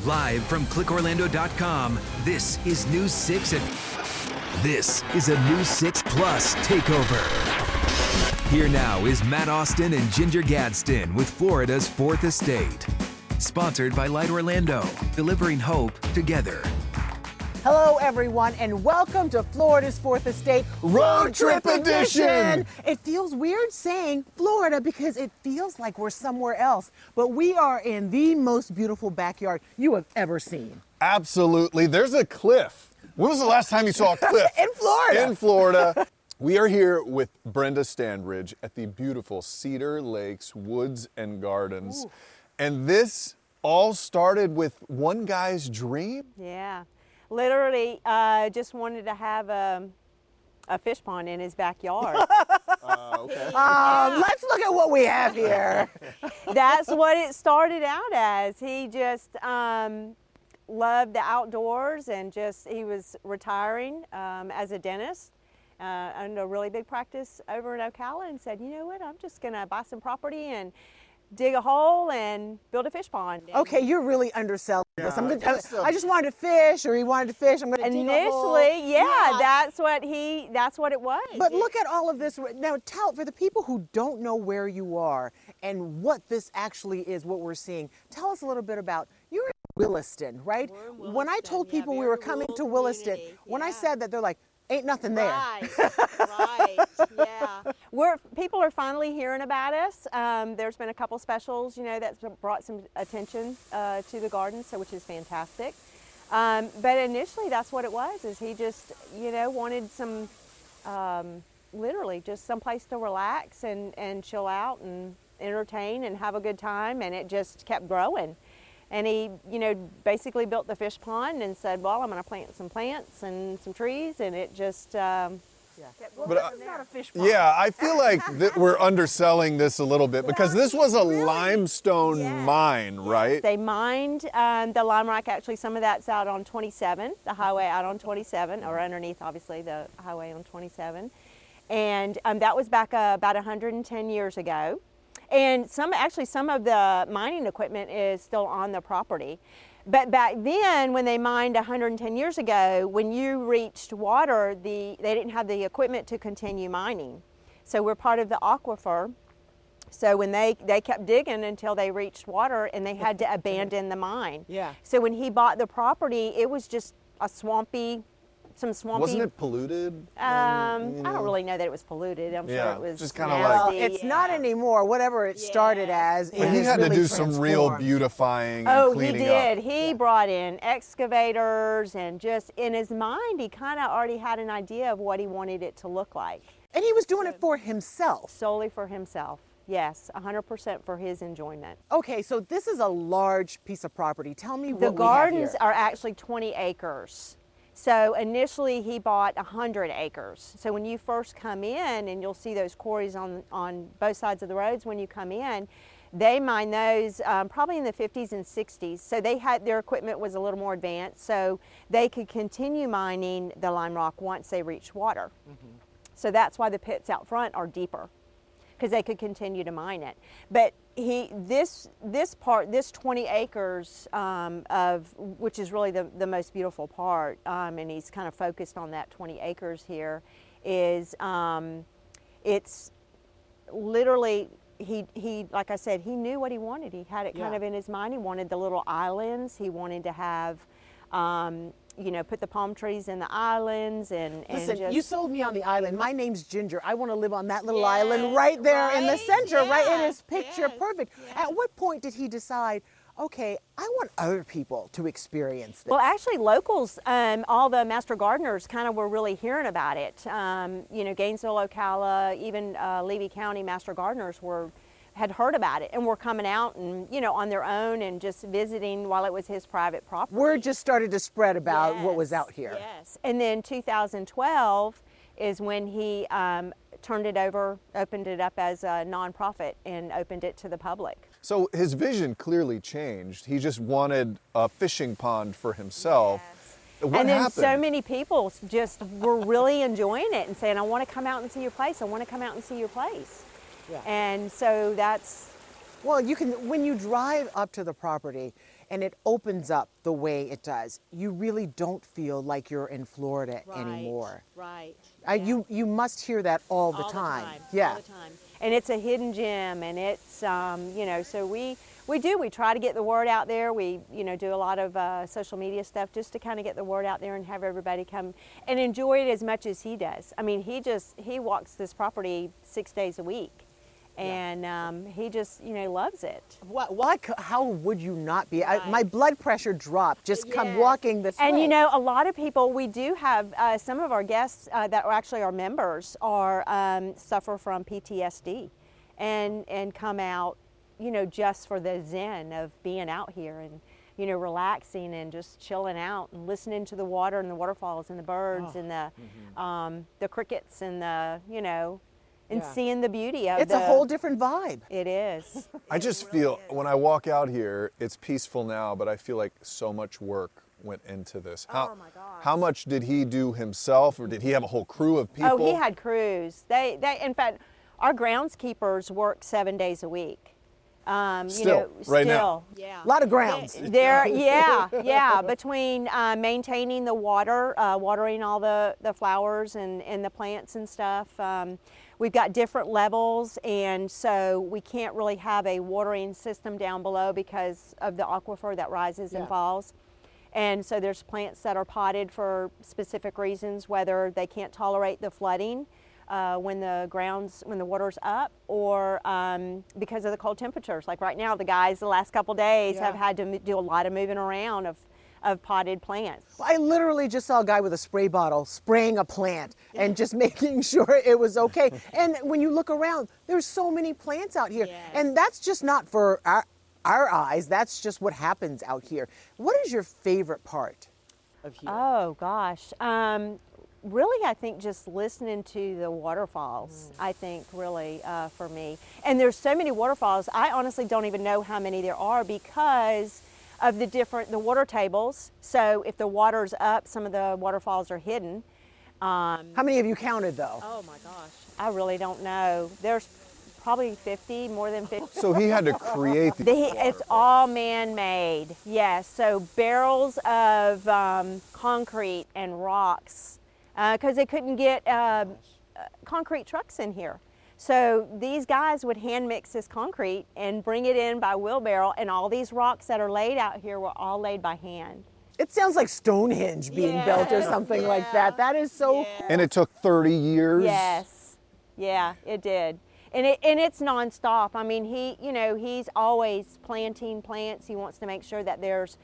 Live from clickorlando.com, this is News 6 This is a News 6 Plus takeover. Here now is Matt Austin and Ginger Gadsden with Florida's Fourth Estate. Sponsored by Light Orlando, delivering hope together. Hello, everyone, and welcome to Florida's Fourth Estate Road Trip Edition. It feels weird saying Florida because it feels like we're somewhere else, but we are in the most beautiful backyard you have ever seen. Absolutely. There's a cliff. When was the last time you saw a cliff? In Florida. In Florida. We are here with Brenda Standridge at the beautiful Cedar Lakes Woods and Gardens. Ooh. And this all started with one guy's dream? Yeah. Literally just wanted to have a fish pond in his backyard. Okay. Let's look at what we have here. That's what it started out as. He just loved the outdoors and he was retiring as a dentist. Owned a really big practice over in Ocala and said, you know what, I'm just gonna buy some property and dig a hole and build a fish pond. Okay, you're really underselling this. I just wanted to fish, or he wanted to fish. I'm going to dig a hole. Initially, yeah, that's what it was. But look at all of this. Now, for the people who don't know where you are and what this actually is, what we're seeing, tell us a little bit about, you're in Williston, right? We're in Williston, when I told people we were coming to Williston, when I said that, they're like, ain't nothing there. Right, yeah. People are finally hearing about us. There's been a couple specials, that's brought some attention to the garden, which is fantastic. But initially, that's what it was, is he just, wanted some, literally just some place to relax and chill out and entertain and have a good time, and it just kept growing. And he, basically built the fish pond and said, well, I'm going to plant some plants and some trees, and it just Well, but it's not a fish pond. Yeah, I feel like we're underselling this a little bit because this was a limestone mine, right? They mined the lime rock. Actually, some of that's out on 27, the highway out on 27, or underneath, obviously, the highway on 27. And that was back about 110 years ago. And some of the mining equipment is still on the property. But back then, when they mined 110 years ago, when you reached water, they didn't have the equipment to continue mining. So we're part of the aquifer. So when they kept digging until they reached water, and they had to abandon the mine. Yeah. So when he bought the property, it was just some swampy. Wasn't it polluted? I don't really know that it was polluted. I'm sure it was just kind of nasty. It's not anymore. Whatever it started as. But he had to do some real beautifying and cleaning up. Oh, he did. He brought in excavators, and just in his mind, he kind of already had an idea of what he wanted it to look like. And he was doing it for himself. Solely for himself. Yes, 100% for his enjoyment. Okay, so this is a large piece of property. Tell me what we have here. The gardens are actually 20 acres. So initially he bought 100 acres. So when you first come in, and you'll see those quarries on both sides of the roads when you come in, they mine those probably in the 50s and 60s. So their equipment was a little more advanced, so they could continue mining the lime rock once they reached water. Mm-hmm. So that's why the pits out front are deeper, because they could continue to mine it. But this 20 acres which is really the most beautiful part, and he's kind of focused on that 20 acres here, is it's literally, he like I said, he knew what he wanted. He had it kind of in his mind. He wanted the little islands. He wanted to have put the palm trees in the islands and Listen, you sold me on the island. My name's Ginger. I want to live on that little island right there in the center, right in his picture. Perfect. At what point did he decide, okay, I want other people to experience this? Well, actually, locals, all the master gardeners kind of were really hearing about it. Gainesville, Ocala, even Levy County master gardeners had heard about it and were coming out and, on their own and just visiting while it was his private property. Word just started to spread about what was out here. Yes. And then 2012 is when he opened it up as a nonprofit and opened it to the public. So his vision clearly changed. He just wanted a fishing pond for himself. Yes. What happened? So many people just were really enjoying it and saying, I want to come out and see your place. I want to come out and see your place. Yeah. And so that's... Well, when you drive up to the property, and it opens up the way it does, you really don't feel like you're in Florida anymore. Right. You must hear that all the time. Yeah. All the time. And it's a hidden gem, and it's so we try to get the word out there. We do a lot of social media stuff just to kind of get the word out there and have everybody come and enjoy it as much as he does. I mean, he walks this property 6 days a week. And he just, loves it. How would you not be? My blood pressure dropped just come walking this way. And a lot of people, we do have some of our guests that are actually our members suffer from PTSD and come out, just for the zen of being out here and, relaxing and just chilling out and listening to the water and the waterfalls and the birds and the crickets and and seeing the beauty of it's a whole different vibe. It is. I just feel when I walk out here, it's peaceful now, but I feel like so much work went into this. Oh my gosh. How much did he do himself, or did he have a whole crew of people? Oh, he had crews. They in fact, our groundskeepers work 7 days a week. Right now. Yeah. A lot of grounds. Between maintaining the water, watering all the flowers and the plants and stuff. We've got different levels, and so we can't really have a watering system down below because of the aquifer that rises and falls. And so there's plants that are potted for specific reasons, whether they can't tolerate the flooding when the water's up, or because of the cold temperatures. Like right now, the guys the last couple days have had to do a lot of moving around of potted plants. I literally just saw a guy with a spray bottle spraying a plant and just making sure it was okay. And when you look around, there's so many plants out here. And that's just not for our eyes, that's just what happens out here. What is your favorite part of here? Oh gosh. Really, I think just listening to the waterfalls, I think really for me. And there's so many waterfalls, I honestly don't even know how many there are because of the water tables. So if the water's up, some of the waterfalls are hidden. How many have you counted though? Oh my gosh, I really don't know. There's probably 50, more than 50. So he had to create It's all man-made, yes. So barrels of concrete and rocks, because they couldn't get concrete trucks in here. So these guys would hand mix this concrete and bring it in by wheelbarrow, and all these rocks that are laid out here were all laid by hand. It sounds like Stonehenge being built or something like that. That is so cool. And it took 30 years? Yes. Yeah, it did. And it's nonstop. I mean, he's always planting plants. He wants to make sure that there's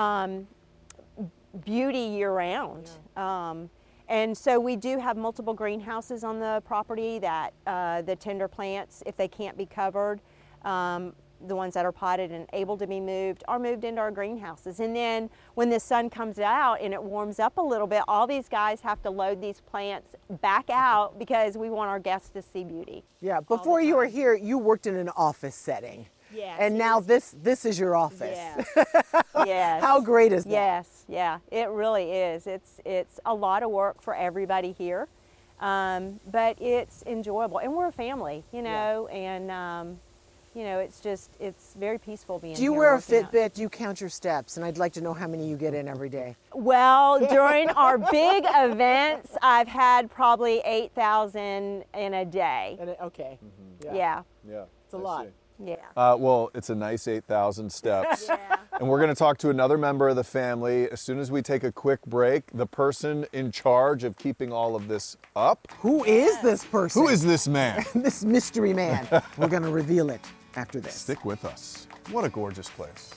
beauty year-round. And so we do have multiple greenhouses on the property that the tender plants, if they can't be covered, the ones that are potted and able to be moved, are moved into our greenhouses. And then when the sun comes out and it warms up a little bit, all these guys have to load these plants back out because we want our guests to see beauty. Yeah, before you were here, you worked in an office setting. Yes. And now this is your office. Yes. Yes. How great is that? Yes, yeah, it really is. It's a lot of work for everybody here, but it's enjoyable. And we're a family, and it's very peaceful being here. Do you wear a working out. Fitbit? Do you count your steps? And I'd like to know how many you get in every day. Well, during our big events, I've had probably 8,000 in a day. Okay. Yeah. Yeah. It's a lot. Yeah. Well, it's a nice 8,000 steps. And we're going to talk to another member of the family as soon as we take a quick break. The person in charge of keeping all of this up. Who is this person? Who is this man? This mystery man? We're going to reveal it after this. Stick with us. What a gorgeous place.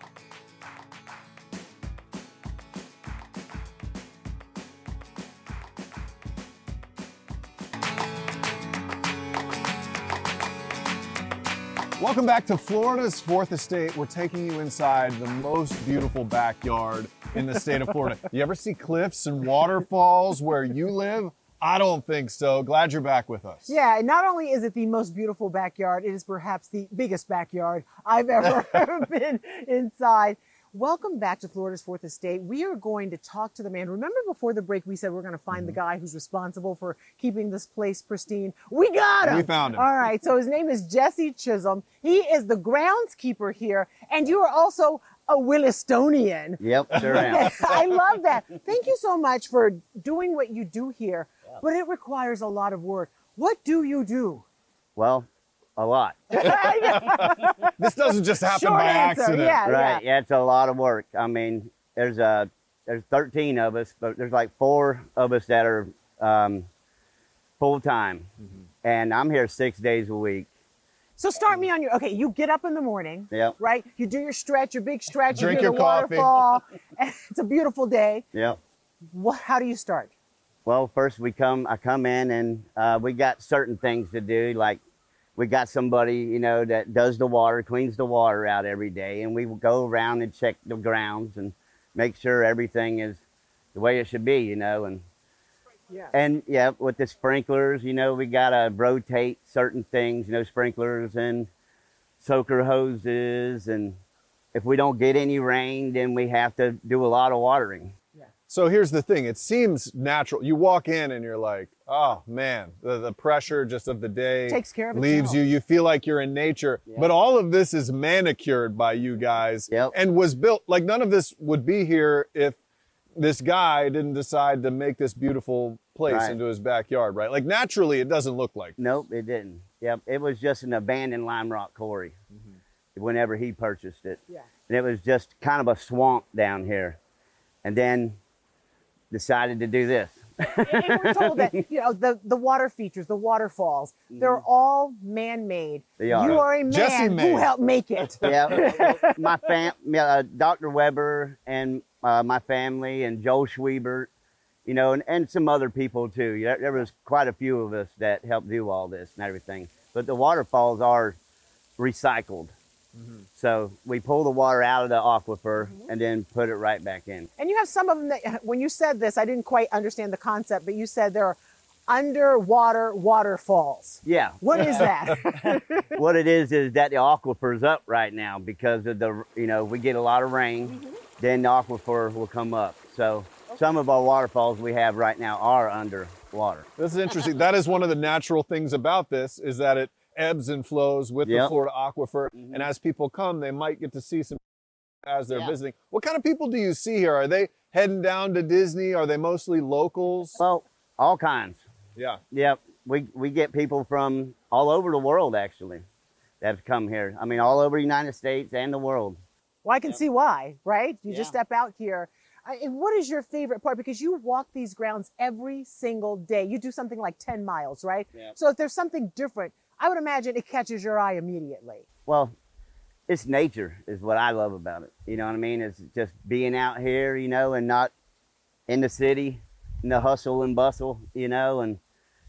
Welcome back to Florida's Fourth Estate. We're taking you inside the most beautiful backyard in the state of Florida. You ever see cliffs and waterfalls where you live? I don't think so. Glad you're back with us. Yeah, and not only is it the most beautiful backyard, it is perhaps the biggest backyard I've ever been inside. Welcome back to Florida's Fourth Estate. We are going to talk to the man. Remember before the break we said we're going to find the guy who's responsible for keeping this place pristine? We got him! We found him. All right, so his name is Jesse Chisholm. He is the groundskeeper here, and you are also a Willistonian. Yep, sure am. I love that. Thank you so much for doing what you do here, but it requires a lot of work. What do you do? Well, a lot. This doesn't just happen Short by answer, accident. yeah. Right, yeah, it's a lot of work. I mean, there's 13 of us, but there's like 4 of us that are full-time. And I'm here 6 days a week. So start me on your, okay, you get up in the morning, Yep. right? You do your stretch, your big stretch, Drink you hear your the coffee. waterfall. And it's a beautiful day. Yep. How do you start? Well, first I come in and we got certain things to do. Like we got somebody, you know, that does the water, cleans the water out every day. And we will go around and check the grounds and make sure everything is the way it should be, you know. And yeah, with the sprinklers, you know, we got to rotate certain things, you know, sprinklers and soaker hoses. And if we don't get any rain, then we have to do a lot of watering. So here's the thing. It seems natural. You walk in and you're like, oh man, the pressure just of the day Takes care of leaves itself. you. You feel like you're in nature. But all of this is manicured by you guys Yep. and was built. Like none of this would be here if this guy didn't decide to make this beautiful place Right. into his backyard, right? Like naturally it doesn't look like. Nope, it didn't. Yep, it was just an abandoned lime rock quarry whenever he purchased it. Yeah. And it was just kind of a swamp down here. And then decided to do this. And we're told that, you know, the water features, the waterfalls, they're all man-made. They are. You are a Jesse man made. who helped make it. Yeah, Dr. Weber and my family and Joel Schwiebert, you know, and some other people too. There was quite a few of us that helped do all this and everything. But the waterfalls are recycled. So we pull the water out of the aquifer and then put it right back in. And you have some of them that, when you said this, I didn't quite understand the concept, but you said there are underwater waterfalls. Yeah. What is that? What it is that the aquifer's up right now because of the, you know, we get a lot of rain, then the aquifer will come up. So some of our waterfalls we have right now are underwater. This is interesting. That is one of the natural things about this is that it ebbs and flows with the Yep. Florida aquifer. And as people come, they might get to see some as they're visiting. What kind of people do you see here? Are they heading down to Disney? Are they mostly locals? Well, all kinds. Yeah. Yep. We get people from all over the world actually that have come here. I mean, all over the United States and the world. Well, I can see why, right? You just Yeah. step out here. And what is your favorite part? Because you walk these grounds every single day. You do something like 10 miles, right? Yep. So if there's something different, I would imagine it catches your eye immediately. Well, it's nature is what I love about it. You know what I mean? It's just being out here, you know, and not in the city, in the hustle and bustle, you know, and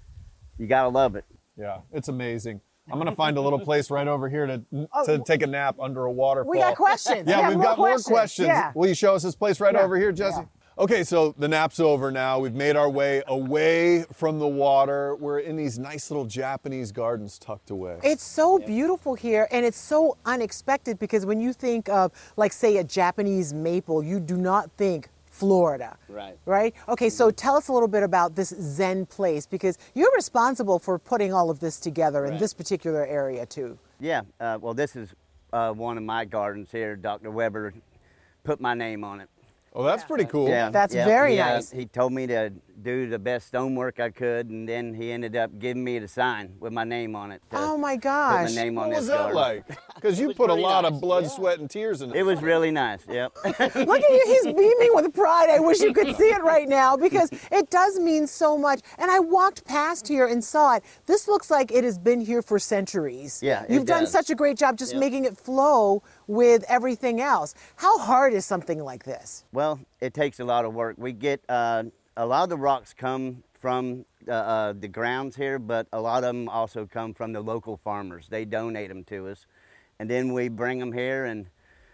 you gotta love it. Yeah. It's amazing. I'm going to find a little place right over here to take a nap under a waterfall. We got questions. Yeah, We have we've got more questions. Yeah. Will you show us this place right Yeah. over here, Jesse? Yeah. Okay, so the nap's over now. We've made our way away from the water. We're in these nice little Japanese gardens tucked away. It's so beautiful here, and it's so unexpected because when you think of, like, say, a Japanese maple, you do not think Florida. Right. Right? Okay, so tell us a little bit about this Zen place because you're responsible for putting all of this together in Right. this particular area, too. Yeah, well, this is one of my gardens here. Dr. Weber put my name on it. Oh, that's pretty cool. Yeah, That's yeah, very he, nice. He told me to do the best stonework I could, and then he ended up giving me the sign with my name on it. to Oh, my Put gosh. my name on What was this that garden. like? Because you was put a pretty lot of nice, blood, yeah. sweat, and tears into It was really nice, yep. Look at you, he's beaming with pride. I wish you could see it right now because it does mean so much. And I walked past here and saw it. This looks like it has been here for centuries. Yeah, it You've done does. such a great job just Yep. making it flow with everything else. How hard is something like this? Well, it takes a lot of work. We get a lot of the rocks come from the grounds here, but a lot of them also come from the local farmers. They donate them to us, and then we bring them here, and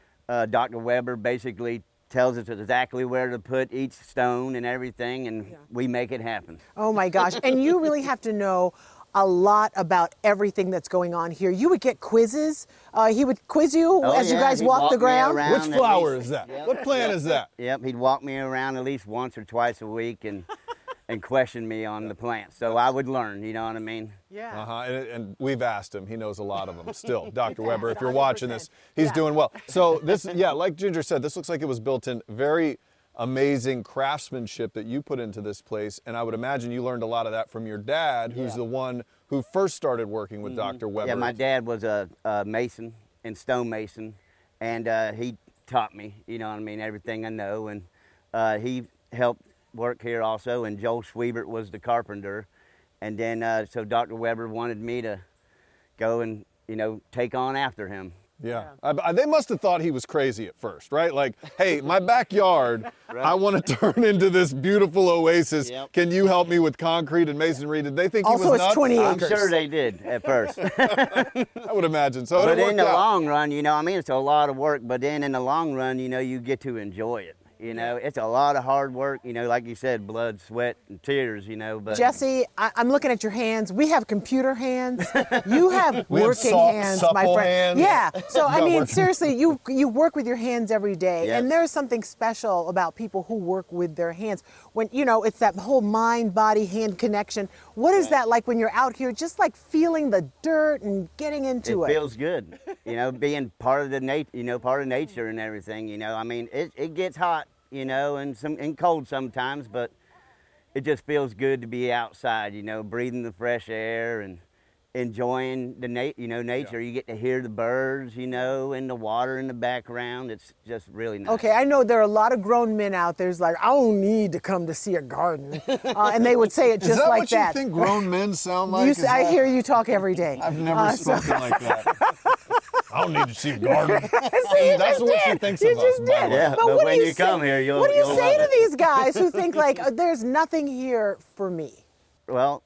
Dr. Weber basically tells us exactly where to put each stone and everything, and we make it happen. Oh my gosh. And you really have to know a lot about everything that's going on here. You would get quizzes. He would quiz you Oh, as you yeah, guys he'd walk walk the me ground. around. Which at flower least- is that? Yep. What plant is that? Yep, he'd walk me around at least once or twice a week, and and question me on the plants. So I would learn, you know what I mean? Yeah. And we've asked him. He knows a lot of them still. Dr. Weber, if you're watching this, he's doing well. So this, like Ginger said, this looks like it was built in very amazing craftsmanship that you put into this place. And I would imagine you learned a lot of that from your dad, who's the one who first started working with Dr. Weber. Yeah, my dad was a mason and stonemason, and he taught me, you know what I mean, everything I know. And he helped work here also, and Joel Schwiebert was the carpenter. And then, so Dr. Weber wanted me to go and, you know, take on after him. Yeah. They must have thought he was crazy at first, right? Like, hey, my backyard, I want to turn into this beautiful oasis. Yep. Can you help me with concrete and masonry? Did they think he Also, was it's nuts? 20 I'm acres. sure they did at first. I would imagine. So But it in worked the out. long run, you know, I mean, it's a lot of work, but then in the long run, you know, you get to enjoy it. You know, it's a lot of hard work, you know, like you said, blood, sweat, and tears, you know. But Jesse, I'm looking at your hands. We have computer hands. You have We have working soft, hands, supple my friend. hands. Yeah. So I got mean, working. seriously, you work with your hands every day, Yes. and there's something special about people who work with their hands. When you know, it's that whole mind, body, hand connection. What is that like when you're out here, just like feeling the dirt and getting into it it? feels good, you know, being part of the part of nature and everything. You know, I mean, it gets hot, you know, and cold sometimes, but it just feels good to be outside, you know, breathing the fresh air and enjoying the nature. You get to hear the birds, you know, and the water in the background. It's just really nice. Okay, I know there are a lot of grown men out there who's like, I don't need to come to see a garden, and they would say it just Is that like what that. you think grown men sound like? You, I hear you talk every day. I've never spoken like that. I don't need to see a garden. See, you That's just what did. she thinks you of us, just by the did. way. Yeah, but what when do you come here, you'll- What do you you'll say love to it. these guys who think like, there's nothing here for me? Well,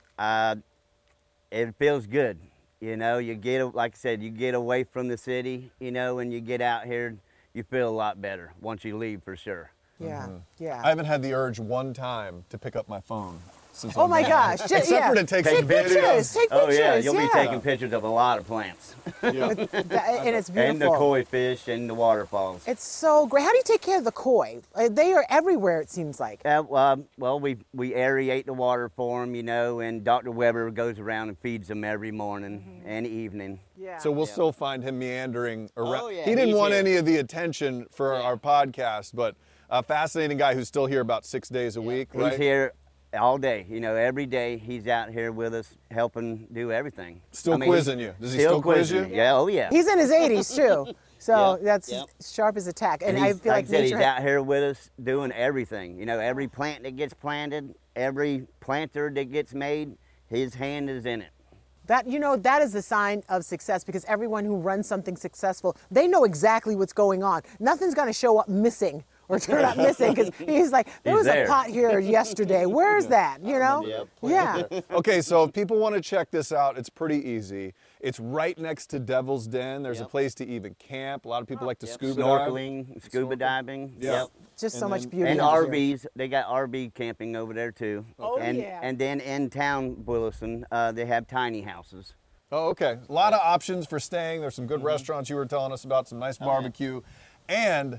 it feels good. You know, you get, like I said, you get away from the city, you know, and you get out here, you feel a lot better once you leave for sure. Yeah, yeah. I haven't had the urge one time to pick up my phone since Oh I'm my back. gosh! Except yeah. for to take Take some pictures. videos. Take Oh pictures. yeah, you'll be yeah. taking pictures of a lot of plants. Yeah. And it's beautiful. And the koi fish and the waterfalls. It's so great. How do you take care of the koi? They are everywhere. It seems like. Well, we aerate the water for them, you know, and Dr. Weber goes around and feeds them every morning and evening. Yeah. So we'll still find him meandering around. Oh, yeah, he didn't he's want here. any of the attention for our podcast, but a fascinating guy who's still here about 6 days a week, He's right? here all day, you know, every day he's out here with us helping do everything. Still quizzing you. Does he still quiz you? Yeah, oh yeah. He's in his 80s too, so Yep, that's yep. sharp as a tack. And And I he's, feel like I said, he's nature. out here with us doing everything. You know, every plant that gets planted, every planter that gets made, his hand is in it. That that is the sign of success, because everyone who runs something successful, they know exactly what's going on. Nothing's going to show up missing or turn up missing, because he's like, there He's was there. a pot here yesterday. Where's that? You know? Yep. Yeah. Okay, so if people want to check this out, it's pretty easy. It's right next to Devil's Den. There's a Yep. place to even camp. A lot of people like to scuba dive. Snorkeling, scuba diving. Yeah. Yep. Just so And much then- beauty. And out here. RVs, they got RV camping over there too. Oh, and, yeah. And then in town, Williston, they have tiny houses. Oh, okay. A lot of options for staying. There's some good Mm-hmm. restaurants you were telling us about, some Oh, nice barbecue, and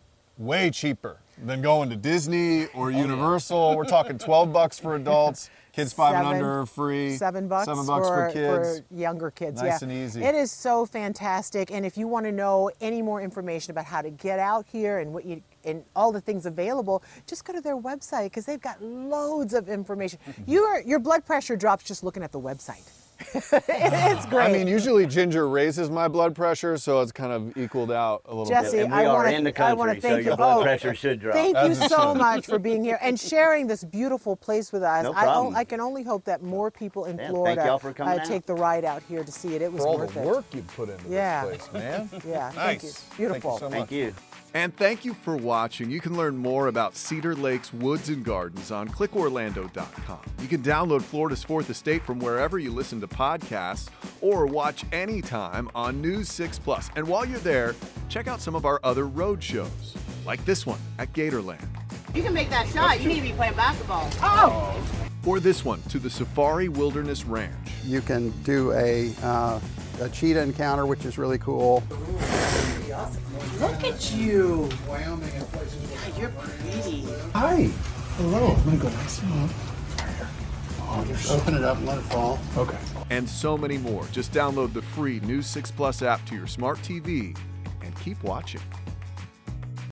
way cheaper than going to Disney or Universal. We're talking $12 for adults. Kids 5 and under are free. $7 $7 for kids. for younger kids. Nice yeah. and easy. It is so fantastic. And if you want to know any more information about how to get out here and what you and all the things available, just go to their website, because they've got loads of information. Your blood pressure drops just looking at the website. It's great. I mean, usually Ginger raises my blood pressure, so it's kind of equaled out a little Jesse, bit. And we I are wanna- in the I wanna country, so thank your you. blood Oh, pressure should drop. Thank you As it so should. much for being here and sharing this beautiful place with us. No problem. I can only hope that more people in Yeah, Florida thank y'all for coming out. take the ride out here to see it. It was For all worth the it. work you put into Yeah. this place, man. Yeah, Nice. thank you. Beautiful. Thank you so much. Thank you. And thank you for watching. You can learn more about Cedar Lakes Woods and Gardens on clickorlando.com. You can download Florida's Fourth Estate from wherever you listen to podcasts or watch anytime on News 6 Plus. And while you're there, check out some of our other road shows, like this one at Gatorland, You can make that shot. You need to be playing basketball. or this one to the Safari Wilderness Ranch. You can do a cheetah encounter, which is really cool. Look at you. Wyoming and places. You're pretty. Hi. Hello. I'm gonna go nice and low. Just open it up and let it fall. Okay. And so many more. Just download the free News 6 Plus app to your smart TV and keep watching.